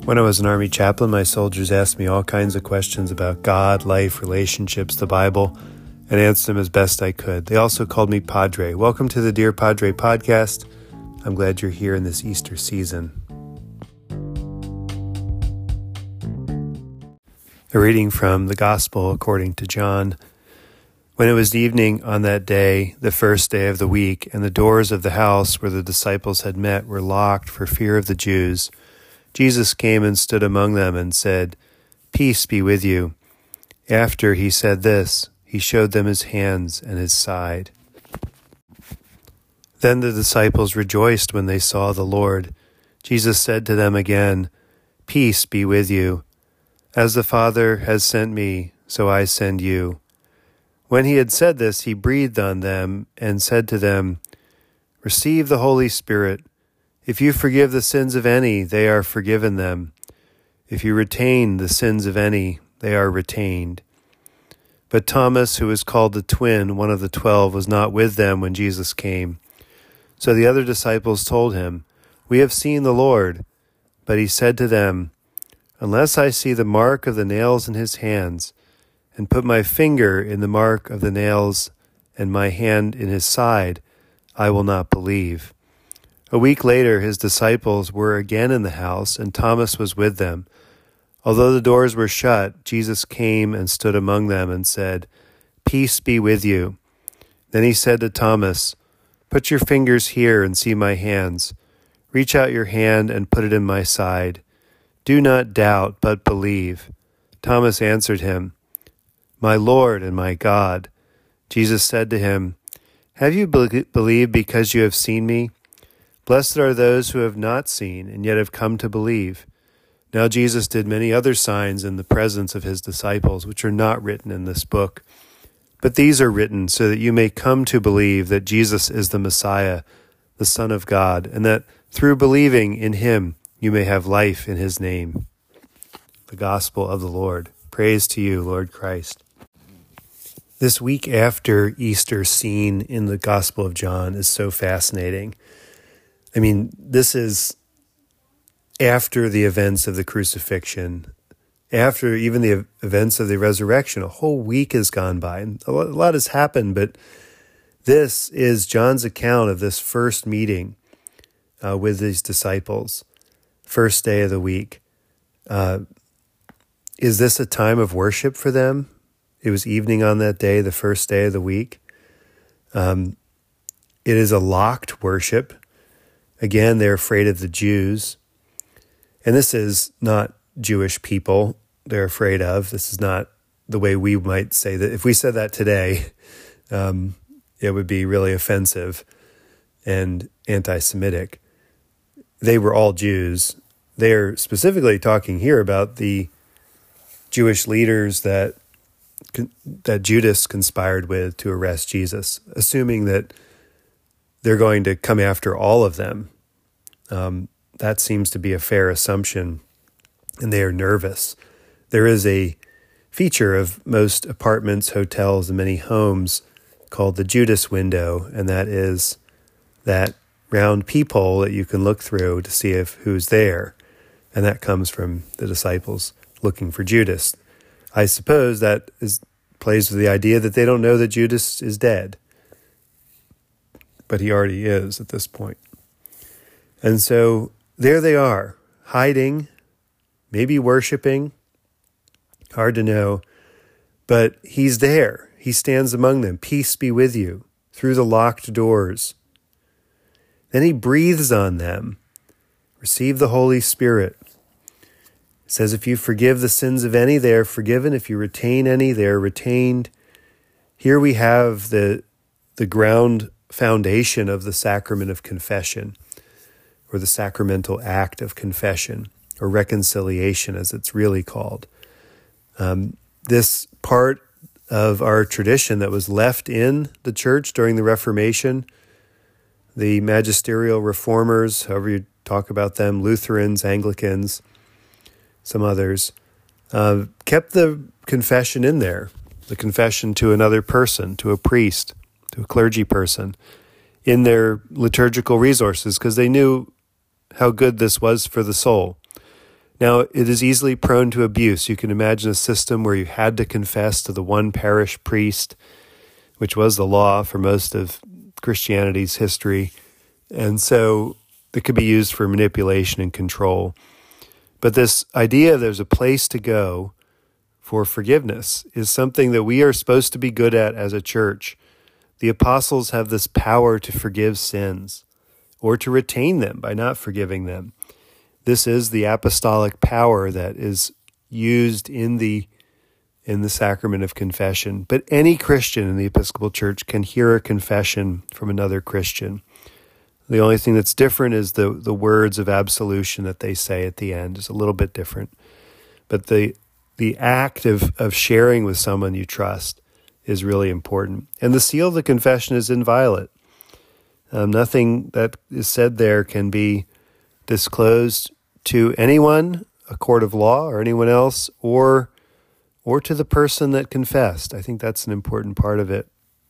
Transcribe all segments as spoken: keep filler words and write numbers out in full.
When I was an Army chaplain, my soldiers asked me all kinds of questions about God, life, relationships, the Bible, and answered them as best I could. They also called me Padre. Welcome to the Dear Padre podcast. I'm glad you're here in this Easter season. A reading from the Gospel according to John. When it was evening on that day, the first day of the week, and the doors of the house where the disciples had met were locked for fear of the Jews, Jesus came and stood among them and said, "Peace be with you." After he said this, he showed them his hands and his side. Then the disciples rejoiced when they saw the Lord. Jesus said to them again, "Peace be with you. As the Father has sent me, so I send you." When he had said this, he breathed on them and said to them, "Receive the Holy Spirit. If you forgive the sins of any, they are forgiven them. If you retain the sins of any, they are retained." But Thomas, who is called the twin, one of the twelve, was not with them when Jesus came. So the other disciples told him, "We have seen the Lord." But he said to them, "Unless I see the mark of the nails in his hands, and put my finger in the mark of the nails and my hand in his side, I will not believe." A week later, his disciples were again in the house, and Thomas was with them. Although the doors were shut, Jesus came and stood among them and said, "Peace be with you." Then he said to Thomas, "Put your fingers here and see my hands. Reach out your hand and put it in my side. Do not doubt, but believe." Thomas answered him, "My Lord and my God." Jesus said to him, "Have you be- believed because you have seen me? Blessed are those who have not seen and yet have come to believe." Now Jesus did many other signs in the presence of his disciples, which are not written in this book. But these are written so that you may come to believe that Jesus is the Messiah, the Son of God, and that through believing in him you may have life in his name. The Gospel of the Lord. Praise to you, Lord Christ. This week after Easter scene in the Gospel of John is so fascinating. I mean, this is after the events of the crucifixion, after even the events of the resurrection. A whole week has gone by, and a lot has happened, but this is John's account of this first meeting uh, with these disciples, first day of the week. Uh, is this a time of worship for them? It was evening on that day, the first day of the week. Um, it is a locked worship. Again, they're afraid of the Jews. And this is not Jewish people they're afraid of. This is not the way we might say that. If we said that today, um, it would be really offensive and anti-Semitic. They were all Jews. They're specifically talking here about the Jewish leaders that that Judas conspired with to arrest Jesus, assuming that they're going to come after all of them. Um, that seems to be a fair assumption, and they are nervous. There is a feature of most apartments, hotels, and many homes called the Judas window, and that is that round peephole that you can look through to see if who's there, and that comes from the disciples looking for Judas. I suppose that is plays with the idea that they don't know that Judas is dead, but he already is at this point. And so there they are, hiding, maybe worshiping, hard to know, but he's there. He stands among them. "Peace be with you," through the locked doors. Then he breathes on them. "Receive the Holy Spirit." It says, if you forgive the sins of any, they are forgiven. If you retain any, they are retained. Here we have the, the ground foundation of the sacrament of confession, or the sacramental act of confession, or reconciliation as it's really called. Um, this part of our tradition that was left in the church during the Reformation, the magisterial reformers, however you talk about them, Lutherans, Anglicans, some others, uh, kept the confession in there, the confession to another person, to a priest, to a clergy person, in their liturgical resources, because they knew how good this was for the soul. Now, it is easily prone to abuse. You can imagine a system where you had to confess to the one parish priest, which was the law for most of Christianity's history. And so it could be used for manipulation and control. But this idea there's a place to go for forgiveness is something that we are supposed to be good at as a church. The apostles have this power to forgive sins or to retain them by not forgiving them. This is the apostolic power that is used in the in the sacrament of confession. But any Christian in the Episcopal Church can hear a confession from another Christian. The only thing that's different is the, the words of absolution that they say at the end is a little bit different. But the the act of, of sharing with someone you trust is really important. And the seal of the confession is inviolate. Um, nothing that is said there can be disclosed to anyone, a court of law, or anyone else, or or to the person that confessed. I think that's an important part of it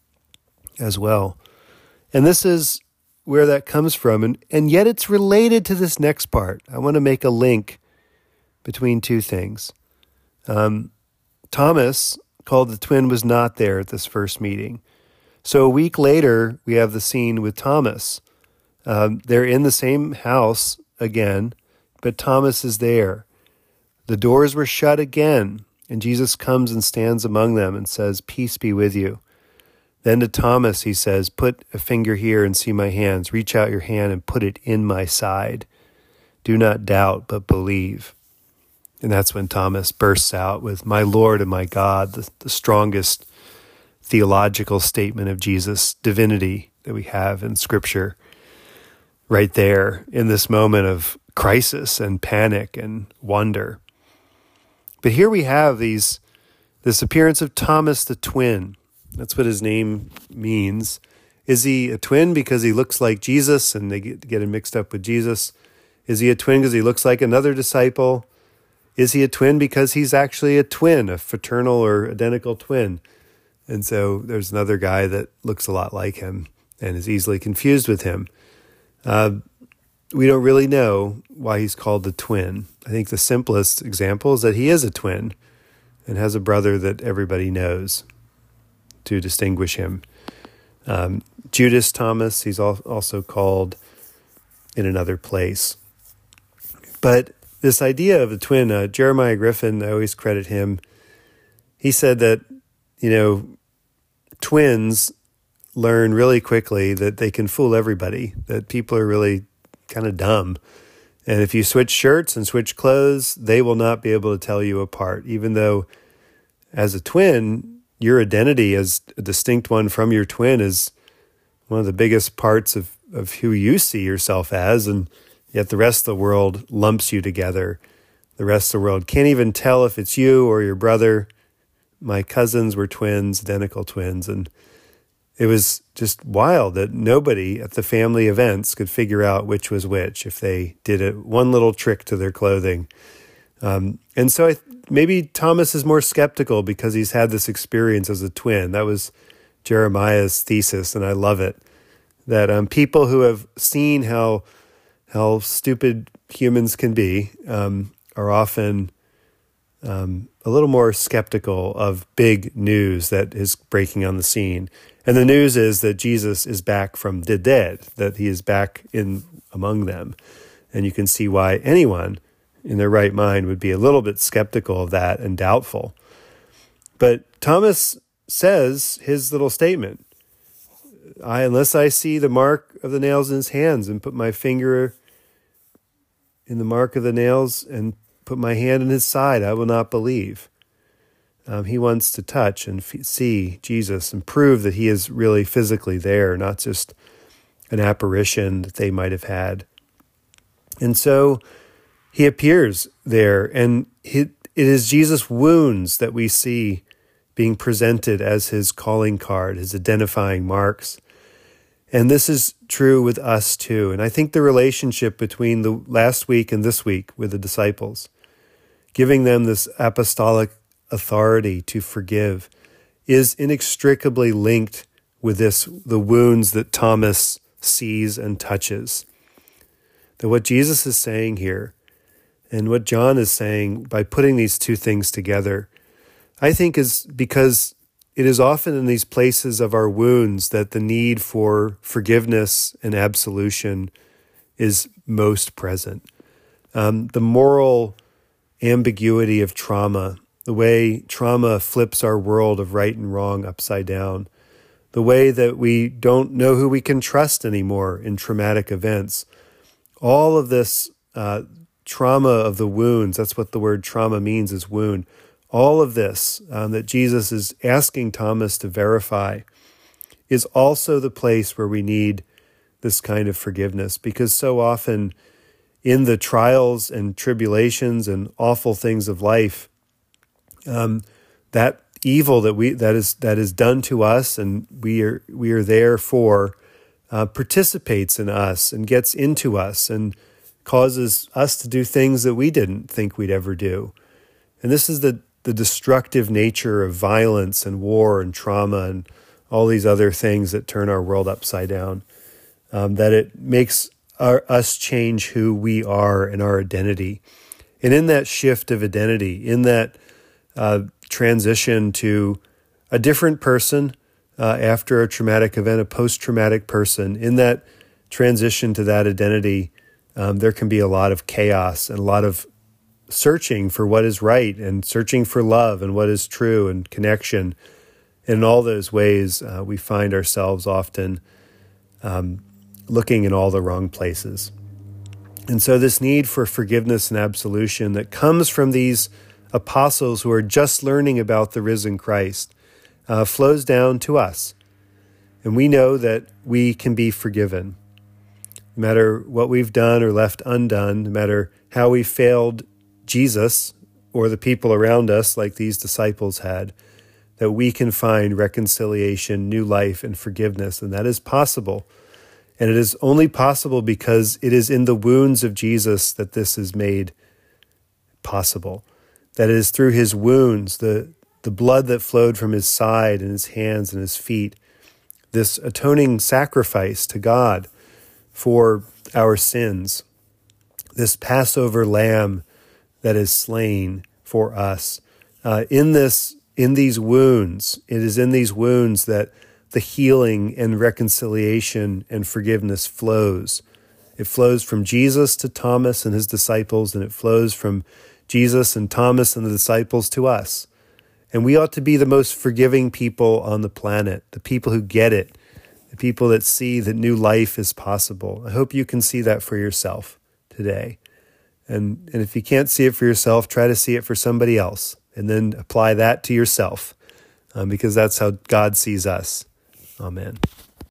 as well. And this is where that comes from, and, and yet it's related to this next part. I want to make a link between two things. Um, Thomas, called the twin, was not there at this first meeting. So a week later, we have the scene with Thomas. Um, they're in the same house again, but Thomas is there. The doors were shut again, and Jesus comes and stands among them and says, "Peace be with you." Then to Thomas he says, "Put a finger here and see my hands. Reach out your hand and put it in my side. Do not doubt, but believe." And that's when Thomas bursts out with, "My Lord and my God," the, the strongest theological statement of Jesus' divinity that we have in Scripture, right there in this moment of crisis and panic and wonder. But here we have these this appearance of Thomas the twin. That's what his name means. Is he a twin because he looks like Jesus and they get, get him mixed up with Jesus? Is he a twin because he looks like another disciple? Is he a twin because he's actually a twin, a fraternal or identical twin? And so there's another guy that looks a lot like him and is easily confused with him. Uh, we don't really know why he's called the twin. I think the simplest example is that he is a twin and has a brother that everybody knows to distinguish him. Um, Judas Thomas, he's also called in another place. But this idea of the twin, uh, Jeremiah Griffin, I always credit him. He said that, you know, twins learn really quickly that they can fool everybody, that people are really kind of dumb. And if you switch shirts and switch clothes, they will not be able to tell you apart, even though as a twin, your identity as a distinct one from your twin is one of the biggest parts of, of who you see yourself as, and yet the rest of the world lumps you together. The rest of the world can't even tell if it's you or your brother. My cousins were twins, identical twins, and it was just wild that nobody at the family events could figure out which was which if they did it one little trick to their clothing. Um, and so I, maybe Thomas is more skeptical because he's had this experience as a twin. That was Jeremiah's thesis, and I love it. That um, people who have seen how how stupid humans can be um, are often um, a little more skeptical of big news that is breaking on the scene. And the news is that Jesus is back from the dead, that he is back in among them. And you can see why anyone in their right mind would be a little bit skeptical of that and doubtful. But Thomas says his little statement, I, unless I see the mark of the nails in his hands and put my finger in the mark of the nails and put my hand in his side, I will not believe. Um, he wants to touch and f- see Jesus and prove that he is really physically there, not just an apparition that they might have had. And so he appears there, and he, it is Jesus' wounds that we see being presented as his calling card, his identifying marks. And this is true with us too. And I think the relationship between the last week and this week with the disciples, giving them this apostolic authority to forgive, is inextricably linked with this, the wounds that Thomas sees and touches. That what Jesus is saying here And what John is saying by putting these two things together, I think is because it is often in these places of our wounds that the need for forgiveness and absolution is most present. Um, the moral ambiguity of trauma, the way trauma flips our world of right and wrong upside down, the way that we don't know who we can trust anymore in traumatic events, all of this uh, trauma of the wounds, that's what the word trauma means, is wound. All of this um, that Jesus is asking Thomas to verify is also the place where we need this kind of forgiveness, because so often in the trials and tribulations and awful things of life, um, that evil that we that is that is done to us and we are we are there for uh, participates in us and gets into us and causes us to do things that we didn't think we'd ever do. And this is the the destructive nature of violence and war and trauma and all these other things that turn our world upside down, um, that it makes our, us change who we are and our identity. And in that shift of identity, in that uh, transition to a different person uh, after a traumatic event, a post-traumatic person, in that transition to that identity, um, there can be a lot of chaos and a lot of searching for what is right and searching for love and what is true and connection. And in all those ways, uh, we find ourselves often um, looking in all the wrong places. And so this need for forgiveness and absolution that comes from these apostles who are just learning about the risen Christ uh, flows down to us. And we know that we can be forgiven. No matter what we've done or left undone, no matter how we failed Jesus or the people around us like these disciples had, that we can find reconciliation, new life, and forgiveness. And that is possible. And it is only possible because it is in the wounds of Jesus that this is made possible. That it is through his wounds, the, the blood that flowed from his side and his hands and his feet, this atoning sacrifice to God for our sins, this Passover lamb that is slain for us. Uh, in this, in these wounds, it is in these wounds that the healing and reconciliation and forgiveness flows. It flows from Jesus to Thomas and his disciples, and it flows from Jesus and Thomas and the disciples to us. And we ought to be the most forgiving people on the planet, the people who get it, the people that see that new life is possible. I hope you can see that for yourself today. And, and if you can't see it for yourself, try to see it for somebody else, and then apply that to yourself, um, because that's how God sees us. Amen.